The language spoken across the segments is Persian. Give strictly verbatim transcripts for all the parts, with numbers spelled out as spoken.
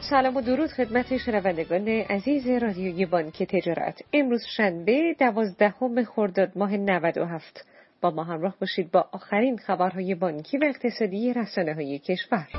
سلام و درود خدمت شنوندگان عزیز رادیوی بانک تجارت. امروز شنبه دوازدهم خرداد ماه نود و هفت. با ما همراه باشید با آخرین خبرهای بانکی و اقتصادی رسانه‌های کشور.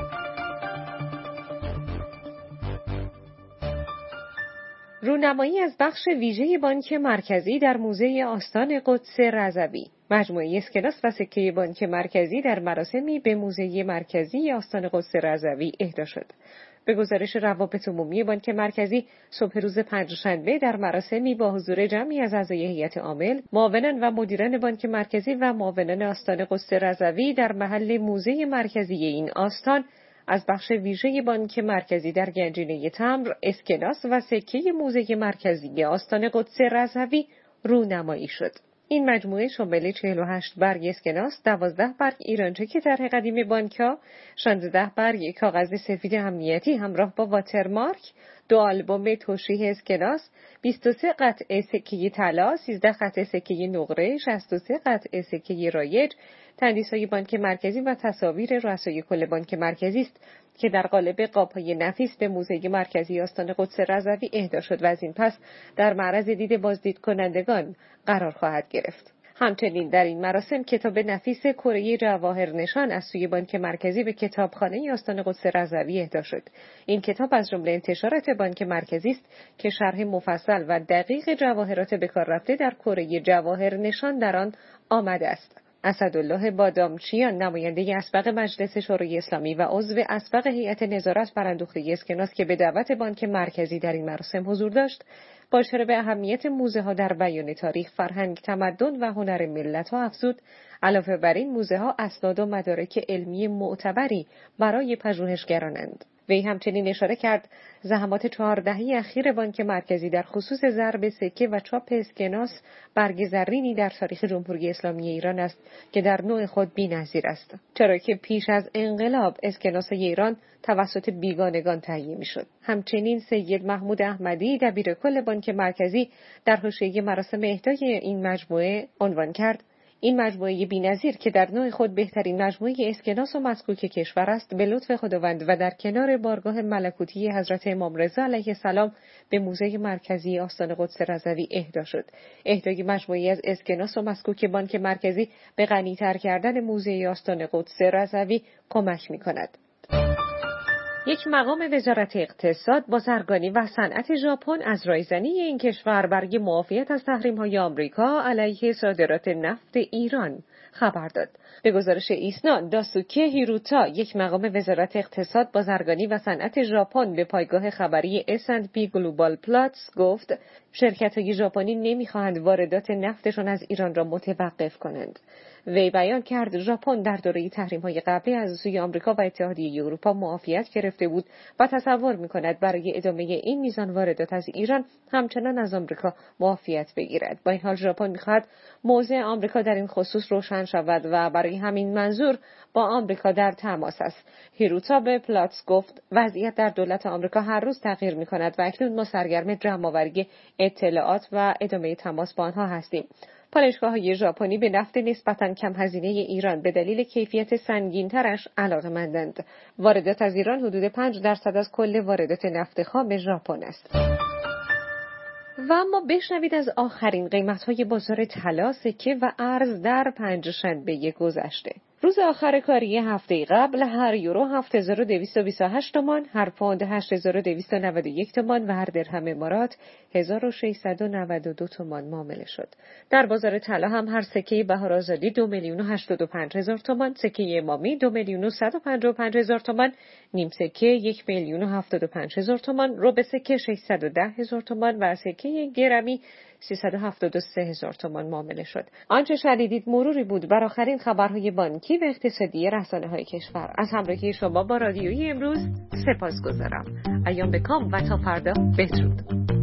رونمایی از بخش ویژه بانک مرکزی در موزه آستان قدس رضوی. مجموعه اسکناس و سکه بانک مرکزی در مراسمی به موزه مرکزی آستان قدس رضوی اهدا شد. به گزارش روابط عمومی بانک مرکزی، صبح روز پنجشنبه در مراسمی با حضور جمعی از اعضای هیئت عامل، معاونان و مدیران بانک مرکزی و معاونان آستان قدس رضوی در محل موزه مرکزی این آستان از بخش ویژه بانک مرکزی در گنجینه تمر، اسکناس و سکه موزه مرکزی آستان قدس رضوی رونمایی شد. این مجموعه شامل چهل و هشت برگ اسکناس، دوازده برگ ایرانچک طرح قدیم بانک‌ها، شانزده برگ کاغذ سفید امنیتی همراه با واترمارک، دو آلبوم توشیح اسکناس، بیست و سه قطعه سکه طلا، سیزده قطعه سکه نقره، شصت و سه قطعه سکه رایج، تندیس‌های بانک مرکزی و تصاویر رؤسای کل بانک مرکزی است که در قالب قاب‌های نفیس به موزه مرکزی آستان قدس رضوی اهدا شد و از این پس در معرض دید بازدید کنندگان قرار خواهد گرفت. همچنین در این مراسم کتاب نفیس کره جواهر نشان از سوی بانک مرکزی به کتابخانه آستان قدس رضوی اهدا شد. این کتاب از جمله انتشارات بانک مرکزی است که شرح مفصل و دقیق جواهرات به کار رفته در کره جواهر نشان در آن آمده است. اسدالله بادامچیان، نماینده اسبق مجلس شورای اسلامی و عضو اسبق هیئت نظارت بر اندوخته اسکناس که به دعوت بانک مرکزی در این مراسم حضور داشت، با اشاره به اهمیت موزه‌ها در بیان تاریخ، فرهنگ، تمدن و هنر ملت‌ها افزود علاوه بر این موزه‌ها اسناد و مدارک علمی معتبری برای پژوهشگرانند. وی همچنین اشاره کرد زحمات چهار دهه اخیر بانک مرکزی در خصوص ضرب سکه و چاپ اسکناس برگ زرینی در تاریخ جمهوری اسلامی ایران است که در نوع خود بی‌نظیر است، چرا که پیش از انقلاب اسکناس ایران توسط بیگانگان تهیه می‌شد. همچنین سید محمود احمدی، دبیر کل بانک مرکزی، در حاشیه مراسم اهدای این مجموعه عنوان کرد: این مجموعه بی‌نظیر که در نوع خود بهترین مجموعه اسکناس و مسکوک کشور است، به لطف خداوند و در کنار بارگاه ملکوتی حضرت امام رضا علیه السلام به موزه مرکزی آستان قدس رضوی اهدا شد. اهدای مجموعه از اسکناس و مسکوک بانک مرکزی به غنی‌تر کردن موزه آستان قدس رضوی کمک می‌کند. یک مقام وزارت اقتصاد، بازرگانی و صنعت ژاپن از رایزنی این کشور برای معافیت از تحریم‌های آمریکا علیه صادرات نفت ایران خبر داد. به گزارش ایسنا، داسوکه هیروتا، یک مقام وزارت اقتصاد، بازرگانی و صنعت ژاپن، به پایگاه خبری اس اند پی گلوبال پلاتس گفت شرکت‌های ژاپنی نمی‌خواهند واردات نفتشان از ایران را متوقف کنند. وی بیان کرد ژاپن در دوره تحریم‌های قبلی از سوی آمریکا و اتحادیه اروپا معافیت گرفته بود و تصور می‌کند برای ادامه این میزان واردات از ایران همچنان از آمریکا معافیت بگیرد. با این حال ژاپن می‌خواهد موضع آمریکا در این خصوص روشن شود و برای همین منظور با آمریکا در تماس است. هیروتا به پلاتس گفت وضعیت در دولت آمریکا هر روز تغییر می‌کند و اکنون ما سرگرم جمع‌آوری اطلاعات و ادامه تماس با آنها هستیم. پالایشگاه‌های ژاپنی به نفت نسبتاً کم هزینه ایران به دلیل کیفیت سنگین‌ترش علاقه‌مندند. واردات از ایران حدود پنج درصد از کل واردات نفت خام ژاپن است. و اما بشنوید از آخرین قیمت‌های بازار طلا، سکه و ارز در پنجشنبه گذشته. روز آخر کاری هفته قبل هر یورو هفت هزار و دویست و بیست و هشت تومان، هر پوند هشت هزار و دویست و نود و یک تومان و هر درهم امارات هزار و ششصد و نود و دو تومان معامله شد. در بازار طلا هم هر سکه بهارآزادی دو میلیون و هشتاد و پنج هزار تومان، سکه امامی دو میلیون و صد و پنجاه و پنج هزار تومان، نیم سکه یک میلیون و هفتاد و پنج هزار تومان، ربع سکه ششصد و ده هزار تومان و سکه گرمی سیصد و هفتاد و سه هزار تومان معامله شد. آنچه شنیدید مروری بود بر آخرین خبرهای بانکی و اقتصادی رسانه‌های کشور. از همراهی شما با رادیوی امروز سپاسگزارم. ایام به کام و تا فردا، بدرود.